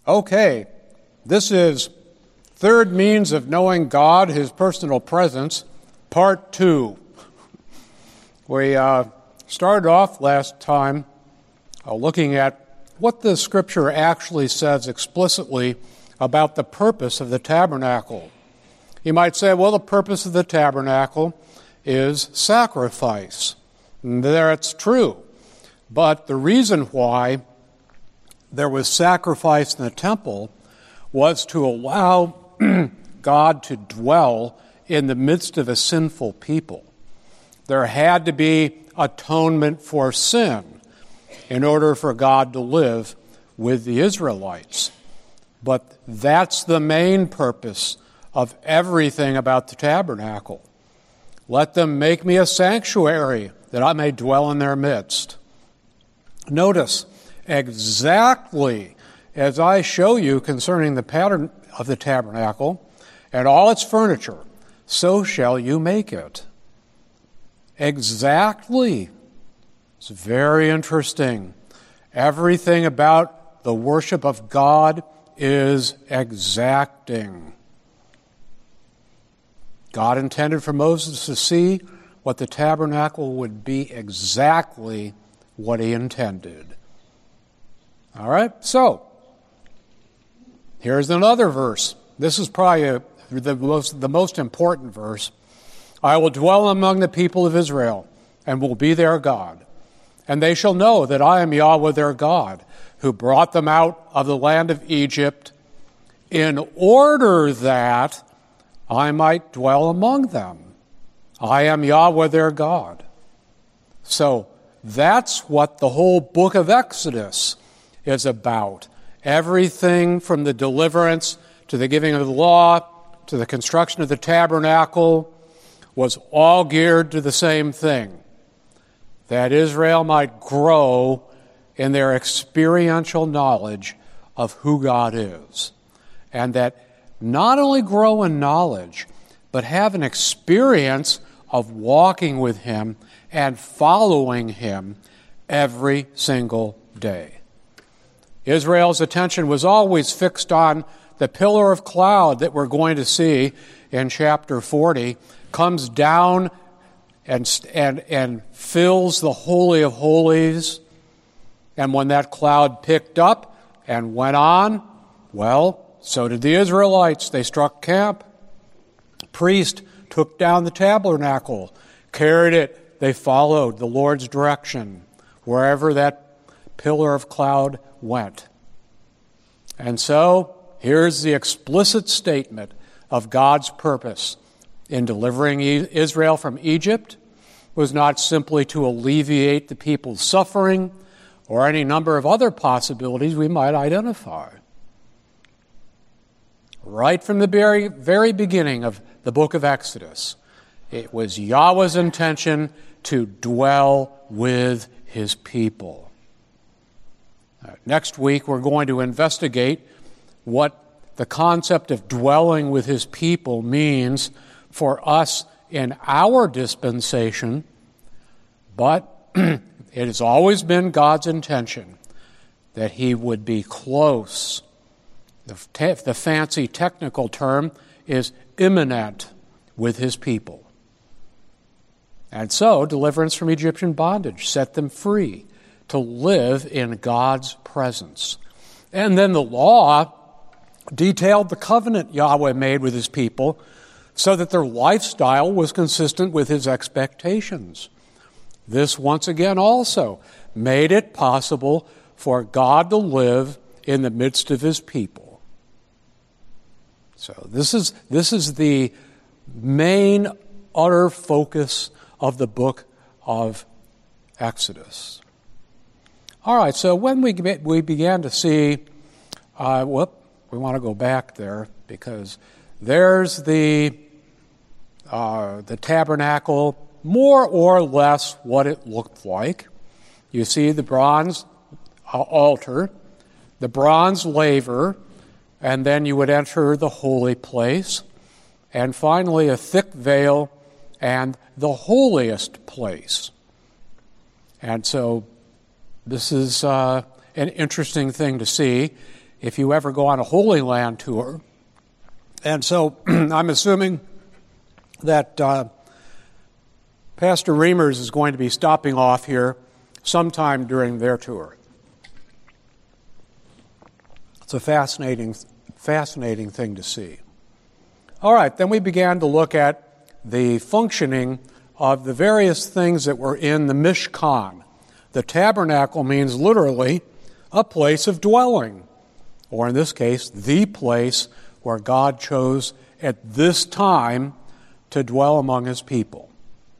Okay, this is Third Means of Knowing God, His Personal Presence, Part 2. We started off last time looking at what the Scripture actually says explicitly about the purpose of the tabernacle. You might say, well, the purpose of the tabernacle is sacrifice. And that's true. But the reason why there was sacrifice in the temple was to allow God to dwell in the midst of a sinful people. There had to be atonement for sin in order for God to live with the Israelites. But that's the main purpose of everything about the tabernacle. Let them make me a sanctuary that I may dwell in their midst. Notice, exactly as I show you concerning the pattern of the tabernacle and all its furniture, so shall you make it. Exactly. It's very interesting. Everything about the worship of God is exacting. God intended for Moses to see what the tabernacle would be exactly what he intended. All right, so here's another verse. This is probably the most important verse. I will dwell among the people of Israel and will be their God. And they shall know that I am Yahweh their God, who brought them out of the land of Egypt in order that I might dwell among them. I am Yahweh their God. So that's what the whole book of Exodus is about. Everything from the deliverance to the giving of the law to the construction of the tabernacle was all geared to the same thing, that Israel might grow in their experiential knowledge of who God is, and that not only grow in knowledge, but have an experience of walking with Him and following Him every single day. Israel's attention was always fixed on the pillar of cloud that we're going to see in chapter 40, comes down and fills the Holy of Holies. And when that cloud picked up and went on, well, so did the Israelites. They struck camp. The priest took down the tabernacle, carried it. They followed the Lord's direction wherever that pillar of cloud went. And so, here's the explicit statement of God's purpose in delivering Israel from Egypt was not simply to alleviate the people's suffering or any number of other possibilities we might identify. Right from the very beginning of the book of Exodus, it was Yahweh's intention to dwell with His people. Next week, we're going to investigate what the concept of dwelling with His people means for us in our dispensation, but it has always been God's intention that He would be close. The fancy technical term is immanent with His people. And so, deliverance from Egyptian bondage set them free to live in God's presence. And then the law detailed the covenant Yahweh made with His people so that their lifestyle was consistent with His expectations. This, once again, also made it possible for God to live in the midst of His people. So this is the main, utter focus of the book of Exodus. All right, so when we began to see, we want to go back there because there's the tabernacle, more or less what it looked like. You see the bronze altar, the bronze laver, and then you would enter the holy place, and finally a thick veil and the holiest place. And so this is an interesting thing to see. if you ever go on a Holy Land tour. And so I'm assuming that Pastor Reimers is going to be stopping off here sometime during their tour. It's a fascinating thing to see. All right, then we began to look at the functioning of the various things that were in the Mishkan. The tabernacle means literally a place of dwelling, or in this case, the place where God chose at this time to dwell among his people.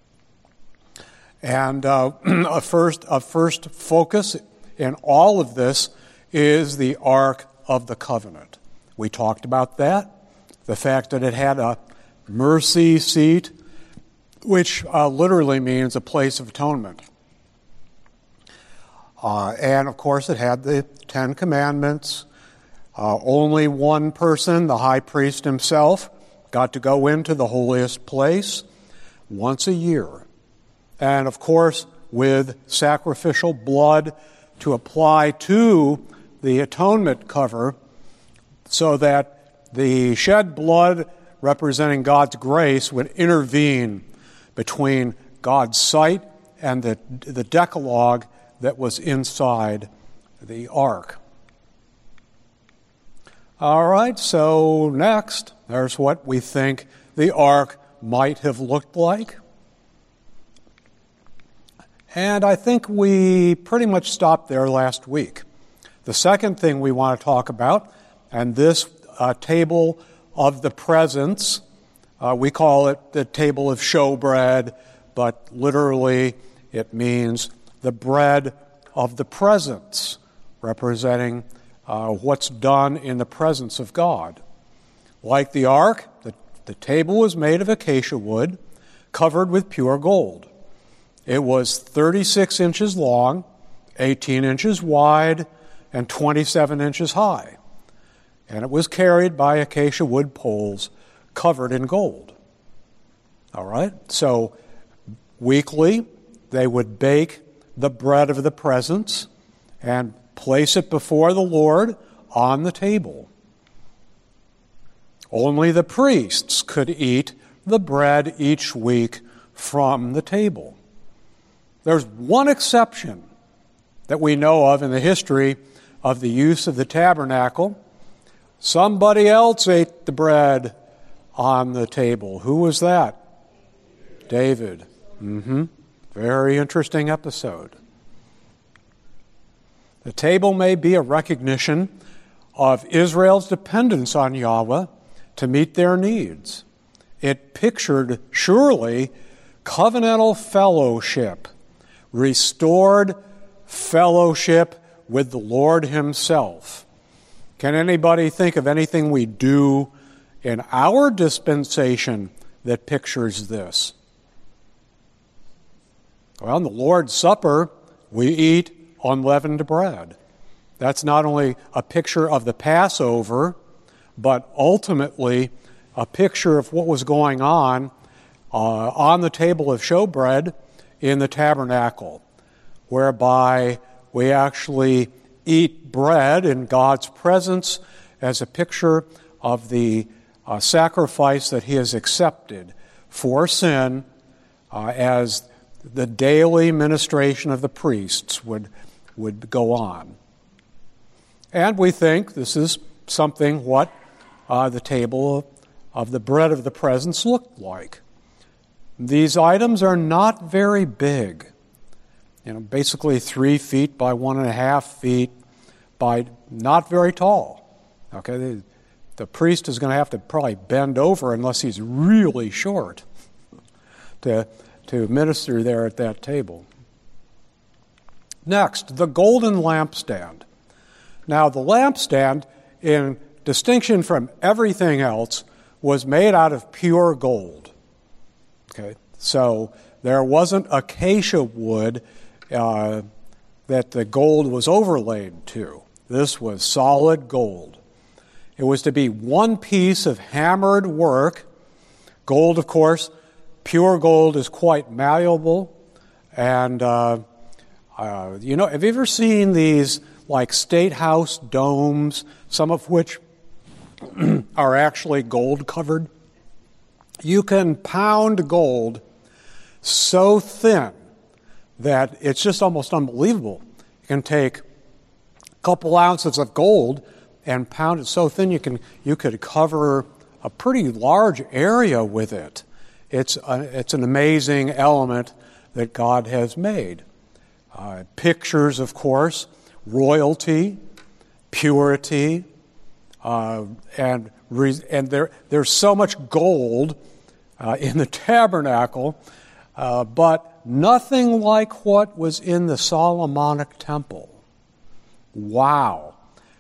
And a first focus in all of this is the Ark of the Covenant. We talked about that, the fact that it had a mercy seat, which literally means a place of atonement. And, of course, it had the Ten Commandments. Only one person, the high priest himself, got to go into the holiest place once a year. And, of course, with sacrificial blood to apply to the atonement cover so that the shed blood representing God's grace would intervene between God's sight and the Decalogue that was inside the ark. All right, so next, there's what we think the ark might have looked like. And I think we pretty much stopped there last week. The second thing we want to talk about, and this table of the presence, we call it the table of showbread, but literally it means the bread of the presence, representing what's done in the presence of God. Like the ark, the table was made of acacia wood, covered with pure gold. It was 36 inches long, 18 inches wide, and 27 inches high. And it was carried by acacia wood poles covered in gold. All right? So weekly, they would bake the bread of the presence and place it before the Lord on the table. Only the priests could eat the bread each week from the table. There's one exception that we know of in the history of the use of the tabernacle. Somebody else ate the bread on the table. Who was that? David. Very interesting episode. The table may be a recognition of Israel's dependence on Yahweh to meet their needs. It pictured, surely, covenantal fellowship, restored fellowship with the Lord himself. Can anybody think of anything we do in our dispensation that pictures this? Well, in the Lord's Supper, we eat unleavened bread. That's not only a picture of the Passover, but ultimately a picture of what was going on the table of showbread in the tabernacle, whereby we actually eat bread in God's presence as a picture of the sacrifice that he has accepted for sin, as the daily ministration of the priests would go on. And we think this is something what the table of the bread of the presence looked like. These items are not very big. Basically 3 feet by 1.5 feet by not very tall. Okay, the priest is going to have to probably bend over unless he's really short to minister there at that table. Next, the golden lampstand. Now, the lampstand, in distinction from everything else, was made out of pure gold. Okay, so there wasn't acacia wood that the gold was overlaid to. This was solid gold. It was to be one piece of hammered work. Gold, of course, pure gold is quite malleable. And, have you ever seen these like State House domes, some of which are actually gold-covered. You can pound gold so thin that it's just almost unbelievable. You can take a couple ounces of gold and pound it so thin you could cover a pretty large area with it. It's an amazing element that God has made. Pictures, of course, royalty, purity, and there's so much gold in the tabernacle, but nothing like what was in the Solomonic temple. Wow.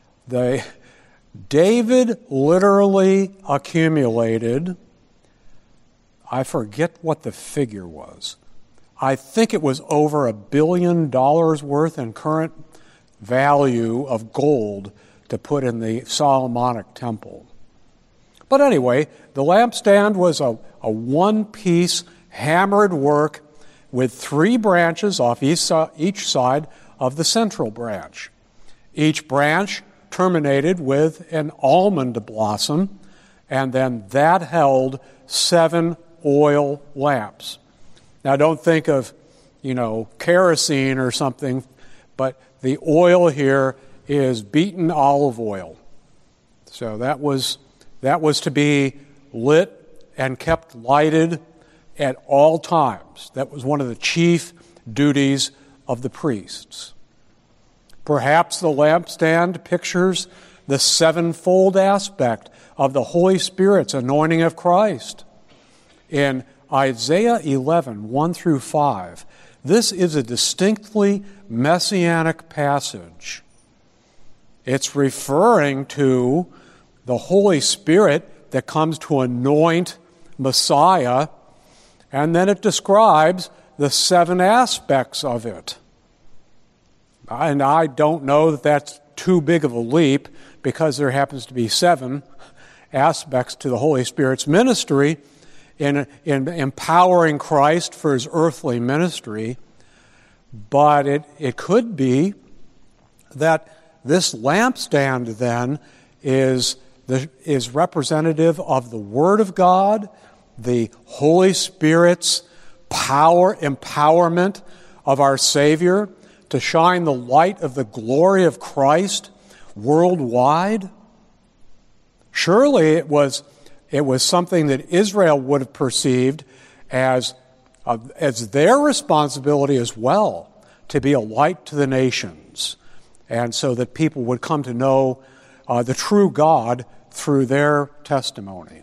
David literally accumulated, I forget what the figure was. I think it was over $1 billion worth in current value of gold to put in the Solomonic temple. But anyway, the lampstand was a one-piece hammered work with 3 branches off each side of the central branch. Each branch terminated with an almond blossom, and then that held 7 oil lamps. Now, don't think of, kerosene or something, but the oil here is beaten olive oil. So that was to be lit and kept lighted at all times. That was one of the chief duties of the priests. Perhaps the lampstand pictures the sevenfold aspect of the Holy Spirit's anointing of Christ. In Isaiah 11, 1 through 5, this is a distinctly messianic passage. It's referring to the Holy Spirit that comes to anoint Messiah, and then it describes the 7 aspects of it. And I don't know that that's too big of a leap, because there happens to be 7 aspects to the Holy Spirit's ministry in empowering Christ for his earthly ministry. But it could be that this lampstand then is representative of the Word of God, the Holy Spirit's empowerment of our Savior to shine the light of the glory of Christ worldwide. Surely it was something that Israel would have perceived as their responsibility as well, to be a light to the nations, and so that people would come to know the true God through their testimony.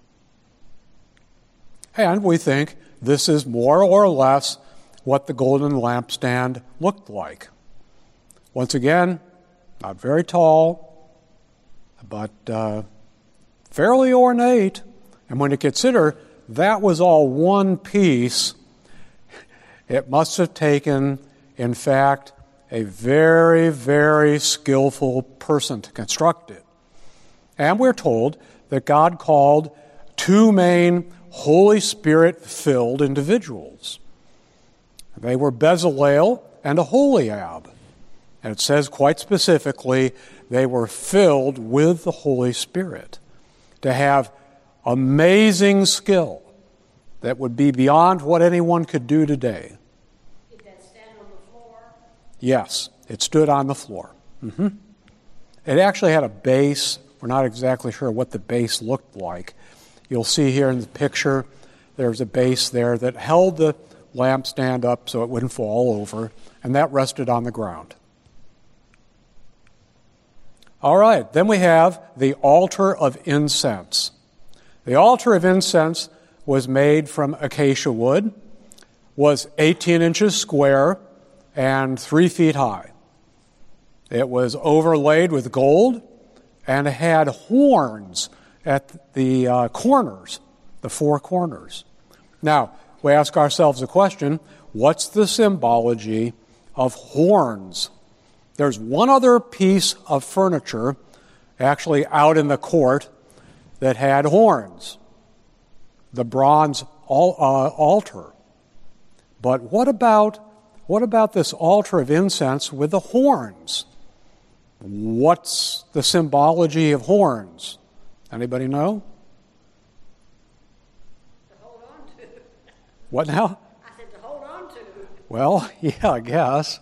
And we think this is more or less what the golden lampstand looked like. Once again, not very tall, but fairly ornate. And when you consider that was all one piece, it must have taken, in fact, a very, very skillful person to construct it. And we're told that God called 2 main Holy Spirit-filled individuals. They were Bezalel and Aholiab. And it says quite specifically, they were filled with the Holy Spirit to have amazing skill that would be beyond what anyone could do today. Did that stand on the floor? Yes, it stood on the floor. Mm-hmm. It actually had a base. We're not exactly sure what the base looked like. You'll see here in the picture, there's a base there that held the lampstand up so it wouldn't fall over, and that rested on the ground. All right, then we have the altar of incense. The altar of incense was made from acacia wood, was 18 inches square, and 3 feet high. It was overlaid with gold, and it had horns at the corners, the 4 corners. Now, we ask ourselves the question, what's the symbology of horns? There's one other piece of furniture actually out in the court that had horns, the bronze altar. But what about this altar of incense with the horns? What's the symbology of horns? Anybody know? To hold on to. What now? I said to hold on to. Well, yeah, I guess.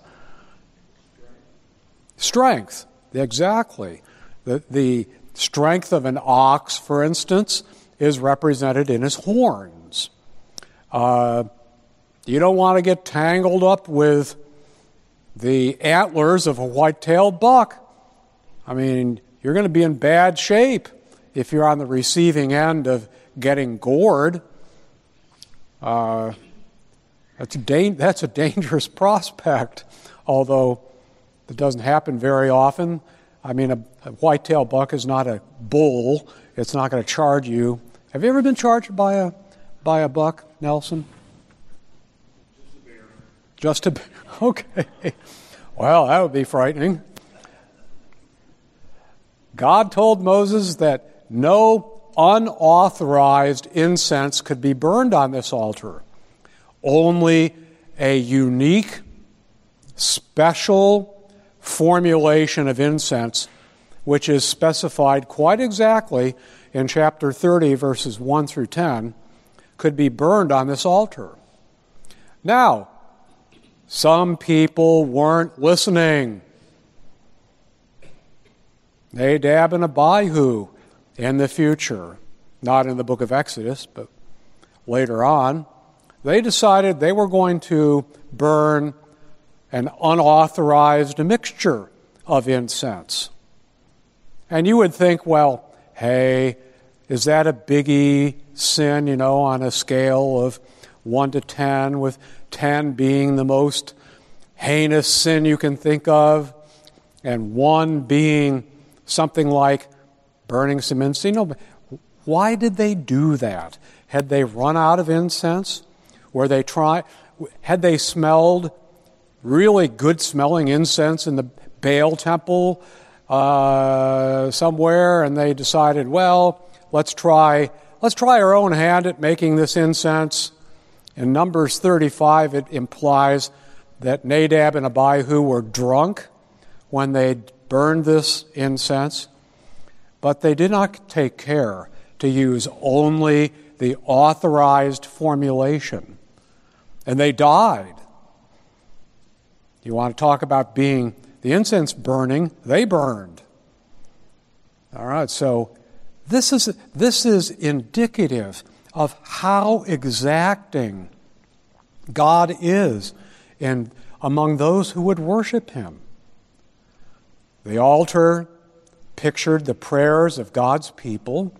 Strength, exactly. The strength of an ox, for instance, is represented in his horns. You don't want to get tangled up with the antlers of a white-tailed buck. I mean, you're going to be in bad shape if you're on the receiving end of getting gored. That's a dangerous prospect, although it doesn't happen very often. I mean, a white-tailed buck is not a bull. It's not going to charge you. Have you ever been charged by a buck, Nelson? Just a bear. Okay. Well, that would be frightening. God told Moses that no unauthorized incense could be burned on this altar. Only a unique, special formulation of incense, which is specified quite exactly in chapter 30, verses 1 through 10, could be burned on this altar. Now, some people weren't listening. Nadab and Abihu in the future, not in the book of Exodus, but later on, they decided they were going to burn an unauthorized mixture of incense. And you would think, well, hey, is that a biggie sin, on a scale of 1 to 10, with 10 being the most heinous sin you can think of, and 1 being something like burning some incense? Why did they do that? Had they run out of incense? Had they smelled really good-smelling incense in the Baal temple somewhere, and they decided, well, let's try our own hand at making this incense? In Numbers 35, it implies that Nadab and Abihu were drunk when they burned this incense, but they did not take care to use only the authorized formulation, and they died. You want to talk about being the incense burning? They burned. All right, so this is indicative of how exacting God is among those who would worship Him. The altar pictured the prayers of God's people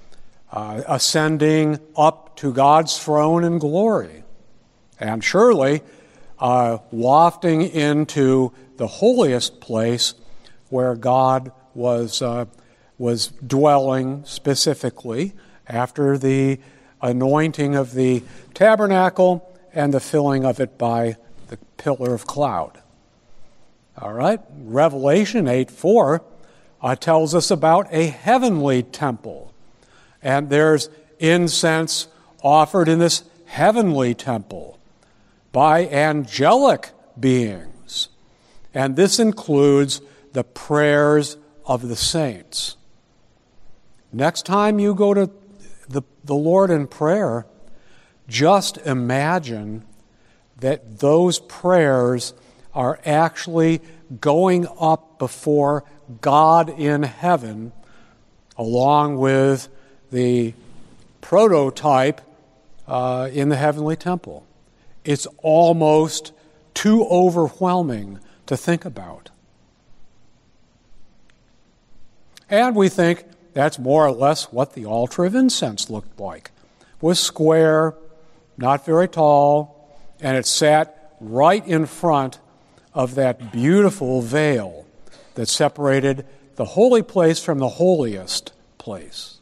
ascending up to God's throne in glory, and surely wafting into the holiest place where God was dwelling specifically after the anointing of the tabernacle and the filling of it by the pillar of cloud. All right, Revelation 8:4 tells us about a heavenly temple, and there's incense offered in this heavenly temple by angelic beings, and this includes the prayers of the saints. Next time you go to the Lord in prayer, just imagine that those prayers are actually going up before God in heaven, along with the prototype in the heavenly temple. It's almost too overwhelming to think about. And we think that's more or less what the altar of incense looked like. It was square, not very tall, and it sat right in front of that beautiful veil that separated the holy place from the holiest place.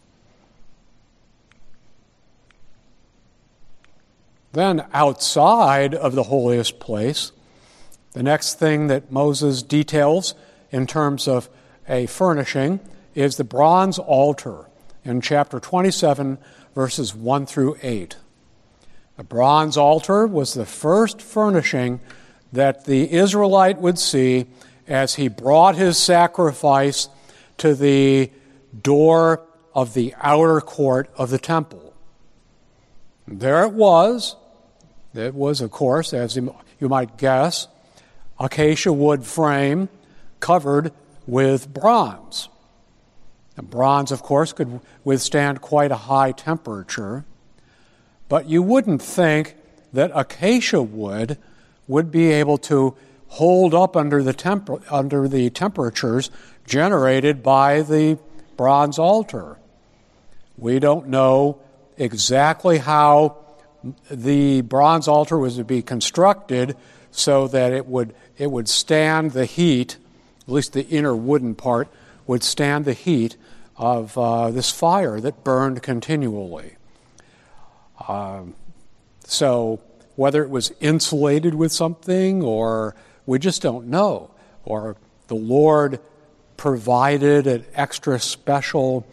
Then outside of the holiest place, the next thing that Moses details in terms of a furnishing is the bronze altar in chapter 27, verses 1 through 8. The bronze altar was the first furnishing that the Israelite would see as he brought his sacrifice to the door of the outer court of the temple. There it was. It was, of course, as you might guess, acacia wood frame covered with bronze. And bronze, of course, could withstand quite a high temperature, but you wouldn't think that acacia wood would be able to hold up under the temperatures generated by the bronze altar. We don't know exactly how the bronze altar was to be constructed so that it would stand the heat, at least the inner wooden part, would stand the heat of this fire that burned continually. So whether it was insulated with something, or we just don't know, or the Lord provided an extra special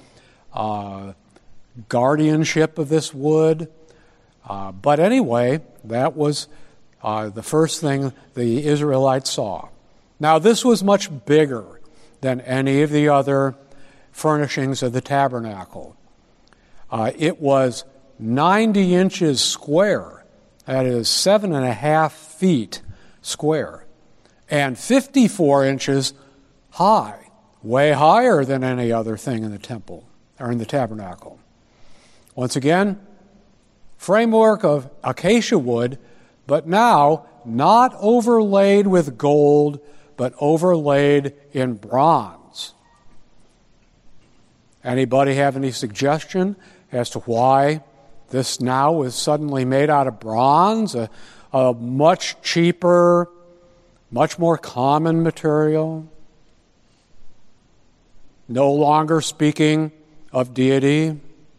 guardianship of this wood. But anyway, that was the first thing the Israelites saw. Now, this was much bigger than any of the other furnishings of the tabernacle. It was 90 inches square, that is 7.5 feet square, and 54 inches high, way higher than any other thing in the temple, or in the tabernacle. Once again, framework of acacia wood, but now not overlaid with gold, but overlaid in bronze. Anybody have any suggestion as to why this now was suddenly made out of bronze, a much cheaper, much more common material? No longer speaking of deity.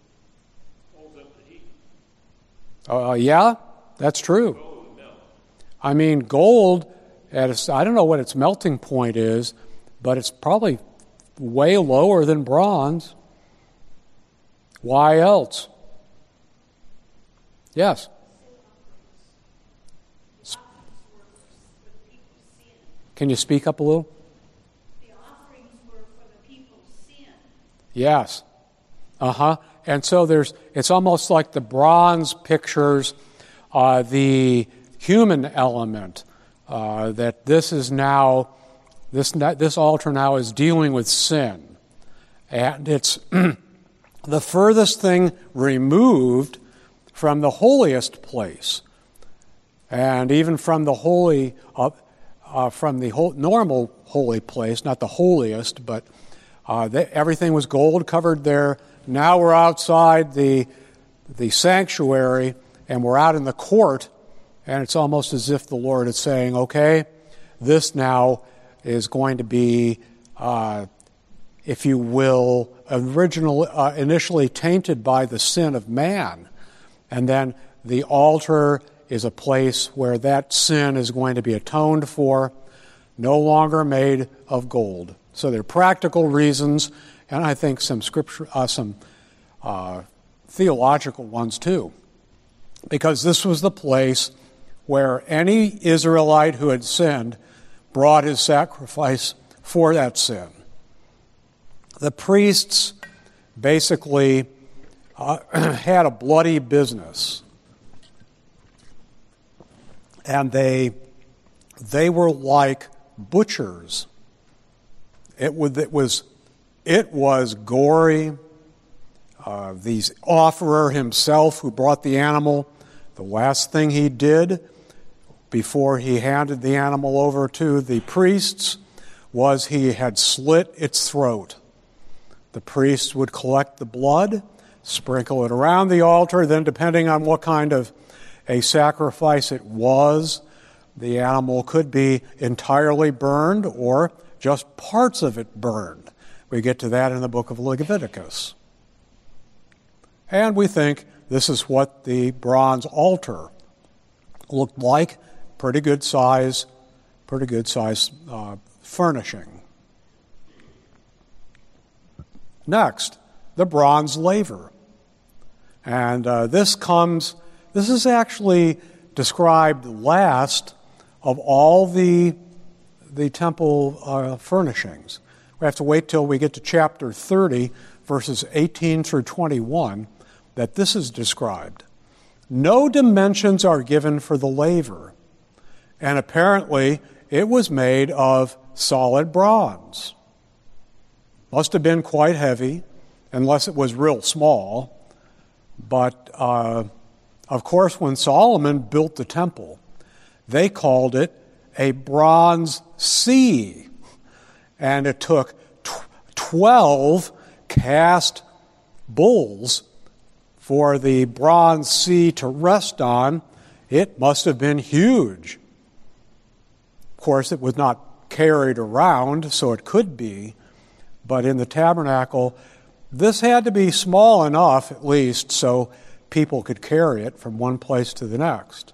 Yeah, that's true. I mean, gold, I don't know what its melting point is, but it's probably way lower than bronze. Why else? Yes? Can you speak up a little? The offerings were for the people's sin. Yes. And so it's almost like the bronze pictures the human element, that this altar now is dealing with sin. And it's the furthest thing removed from the holiest place. And even from the normal holy place, not the holiest, but everything was gold covered there. Now we're outside the sanctuary, and we're out in the court, and it's almost as if the Lord is saying, okay, this now is going to be, if you will, initially tainted by the sin of man. And then the altar is a place where that sin is going to be atoned for, no longer made of gold. So there are practical reasons, and I think some theological ones too, because this was the place where any Israelite who had sinned brought his sacrifice for that sin. The priests basically had a bloody business, and they were like butchers. It was gory. The offerer himself, who brought the animal, the last thing he did before he handed the animal over to the priests was he had slit its throat. The priests would collect the blood, sprinkle it around the altar, then depending on what kind of a sacrifice it was, the animal could be entirely burned or just parts of it burned. We get to that in the book of Leviticus. And we think this is what the bronze altar looked like. Pretty good size furnishing. Next, the bronze laver. And this is actually described last of all the the temple furnishings. We have to wait till we get to chapter 30, verses 18 through 21, that this is described. No dimensions are given for the laver, and apparently it was made of solid bronze. Must have been quite heavy, unless it was real small. But, of course, when Solomon built the temple, they called it a bronze sea. And it took 12 cast bulls for the bronze sea to rest on. It must have been huge. Of course, it was not carried around, so it could be. But in the tabernacle, this had to be small enough, at least, so people could carry it from one place to the next.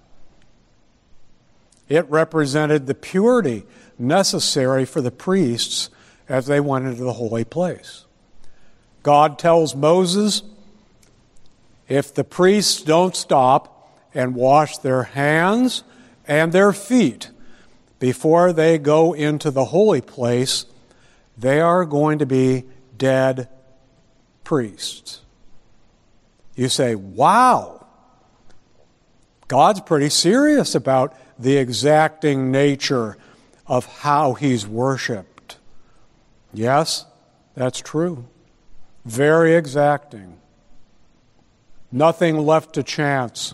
It represented the purity necessary for the priests as they went into the holy place. God tells Moses, if the priests don't stop and wash their hands and their feet before they go into the holy place, they are going to be dead priests. You say, wow, God's pretty serious about the exacting nature of how he's worshipped. Yes, that's true. Very exacting. Nothing left to chance.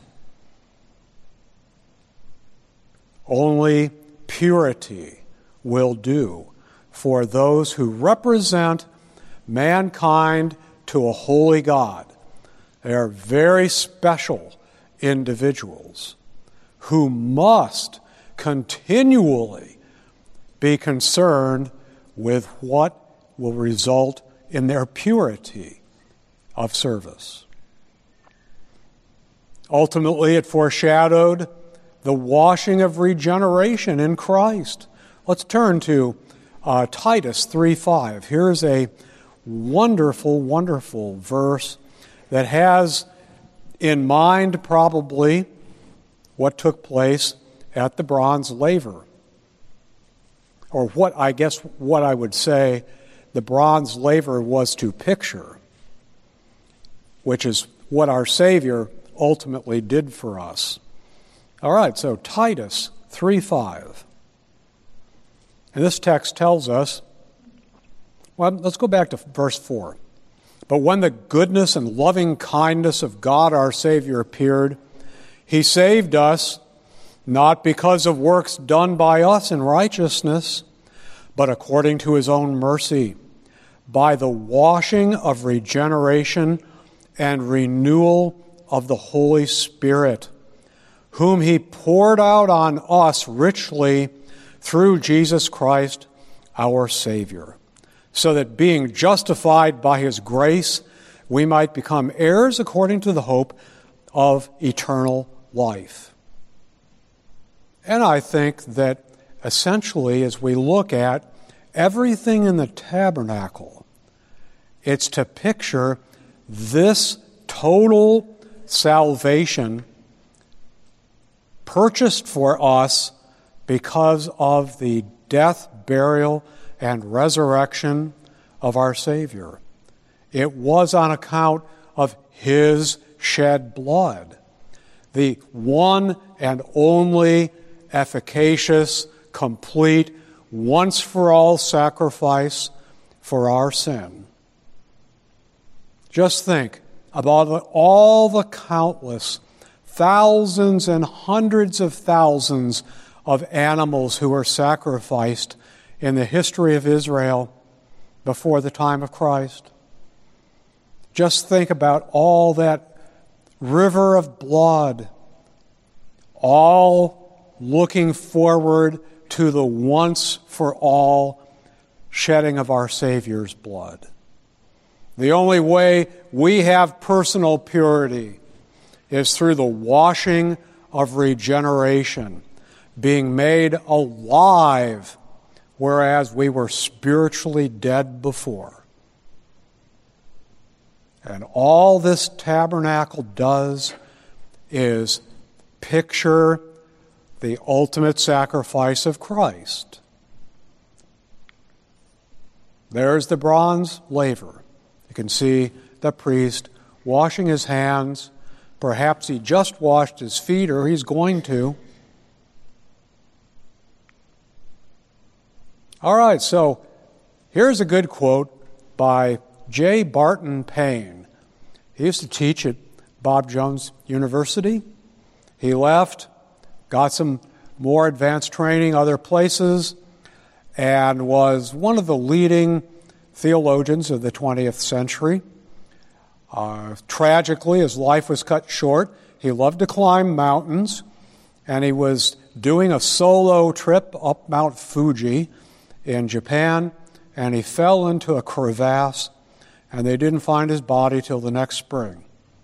Only purity will do for those who represent mankind to a holy God. They are very special individuals who must continually be concerned with what will result in their purity of service. Ultimately, it foreshadowed the washing of regeneration in Christ. Let's turn to Titus 3:5. Here's a wonderful, wonderful verse that has in mind probably what took place at the bronze laver. Or what I would say the bronze laver was to picture, which is what our Savior ultimately did for us. All right, so Titus 3:5. And this text tells us, well, let's go back to verse 4. But when the goodness and loving kindness of God our Savior appeared, he saved us, not because of works done by us in righteousness, but according to his own mercy, by the washing of regeneration and renewal of the Holy Spirit, whom he poured out on us richly through Jesus Christ our Savior, so that being justified by his grace, we might become heirs according to the hope of eternal life. And I think that essentially, as we look at everything in the tabernacle, it's to picture this total salvation purchased for us because of the death, burial, and resurrection of our Savior. It was on account of his shed blood, the one and only efficacious, complete, once-for-all sacrifice for our sin. Just think about all the countless thousands and hundreds of thousands of animals who were sacrificed in the history of Israel before the time of Christ. Just think about all that river of blood, all looking forward to the once-for-all shedding of our Savior's blood. The only way we have personal purity is through the washing of regeneration, being made alive, whereas we were spiritually dead before. And all this tabernacle does is picture the ultimate sacrifice of Christ. There's the bronze laver. You can see the priest washing his hands. Perhaps he just washed his feet, or he's going to. All right, so here's a good quote by J. Barton Payne. He used to teach at Bob Jones University. He left, got some more advanced training other places, and was one of the leading theologians of the 20th century. Tragically, his life was cut short. He loved to climb mountains, and he was doing a solo trip up Mount Fuji in Japan, and he fell into a crevasse, and they didn't find his body till the next spring.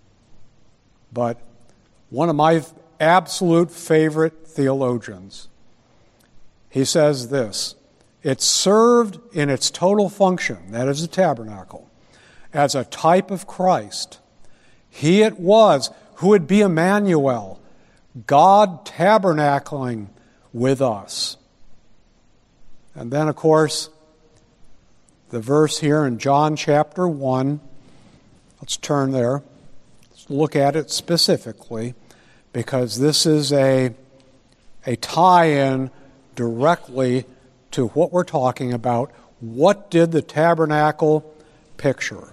But one of my absolute favorite theologians, he says this: it served in its total function, that is the tabernacle, as a type of Christ. He it was who would be Emmanuel, God tabernacling with us. And then, of course, the verse here in John chapter 1, let's turn there. Let's look at it specifically, because this is a tie-in directly to what we're talking about. What did the tabernacle picture?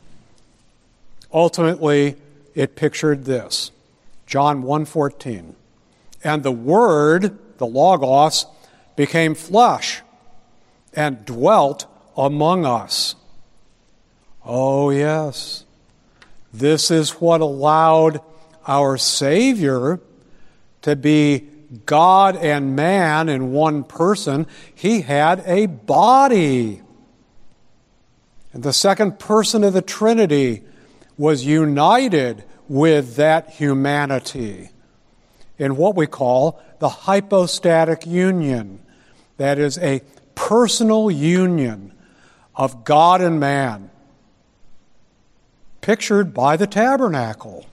Ultimately, it pictured this. John 1:14. And the Word, the Logos, became flesh and dwelt among us. Oh, yes. This is what allowed our Savior to be God and man in one person. He had a body. And the second person of the Trinity was united with that humanity in what we call the hypostatic union. That is a personal union of God and man, pictured by the tabernacle.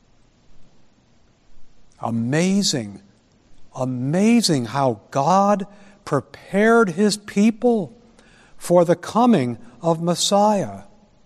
Amazing, amazing how God prepared His people for the coming of Messiah.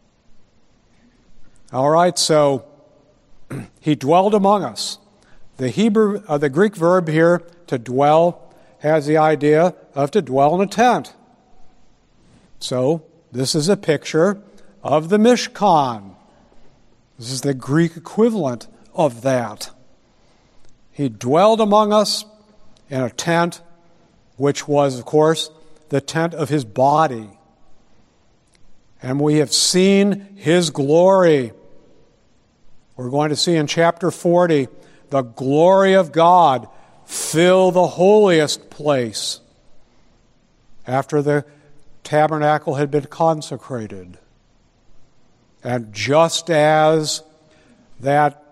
All right, so He dwelled among us. The Greek verb here, to dwell, has the idea of to dwell in a tent. So this is a picture of the Mishkan. This is the Greek equivalent of that. He dwelled among us in a tent, which was, of course, the tent of His body. And we have seen His glory. We're going to see in chapter 40 the glory of God fill the holiest place after the tabernacle had been consecrated. And just as that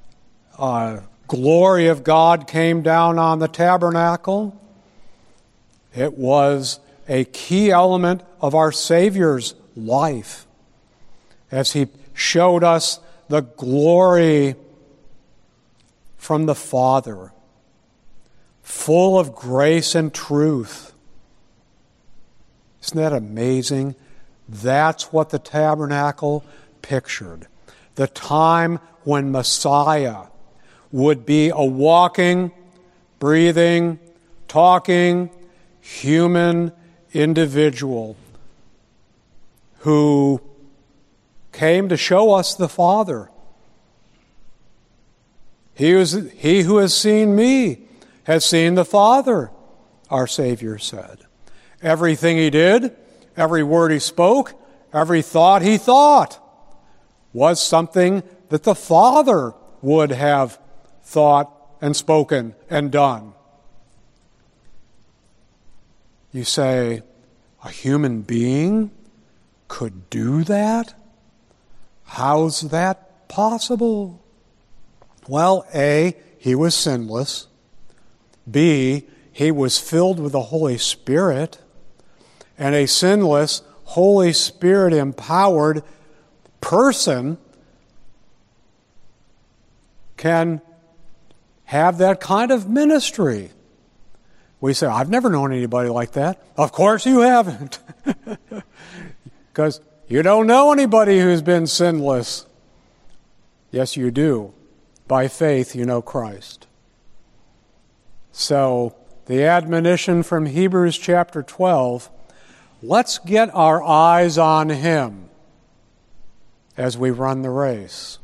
glory of God came down on the tabernacle, it was a key element of our Savior's life as He showed us the glory from the Father, full of grace and truth. Isn't that amazing? That's what the tabernacle pictured. The time when Messiah would be a walking, breathing, talking, human individual who came to show us the Father. He who has seen me has seen the Father, our Savior said. Everything He did, every word He spoke, every thought He thought was something that the Father would have thought and spoken and done. You say, a human being could do that? How's that possible? Well, A, He was sinless. B, He was filled with the Holy Spirit. And a sinless, Holy Spirit-empowered person can have that kind of ministry. We say, I've never known anybody like that. Of course you haven't. Because you don't know anybody who's been sinless. Yes, you do. By faith, you know Christ. So, the admonition from Hebrews chapter 12, let's get our eyes on Him as we run the race.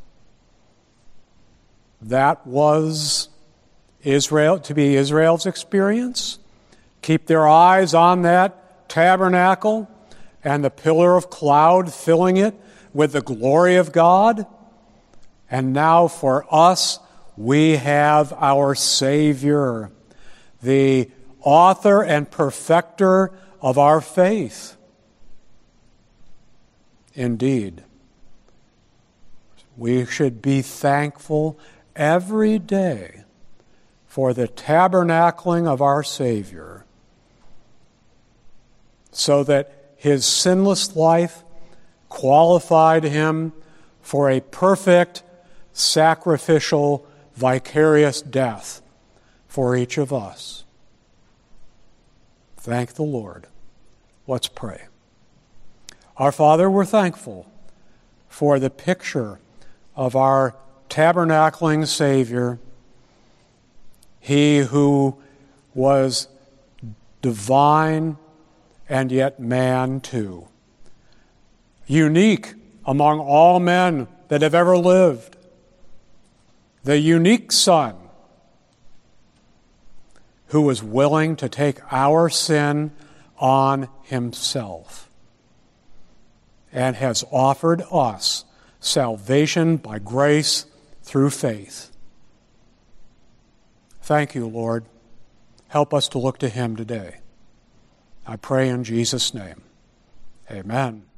That was Israel's experience. Keep their eyes on that tabernacle and the pillar of cloud filling it with the glory of God. And now for us, we have our Savior, the author and perfecter of our faith. Indeed, we should be thankful every day for the tabernacling of our Savior, so that His sinless life qualified Him for a perfect, sacrificial, vicarious death for each of us. Thank the Lord. Let's pray. Our Father, we're thankful for the picture of our tabernacling Savior, He who was divine and yet man too, unique among all men that have ever lived, the unique Son who was willing to take our sin on Himself and has offered us salvation by grace through faith. Thank you, Lord. Help us to look to Him today. I pray in Jesus' name. Amen.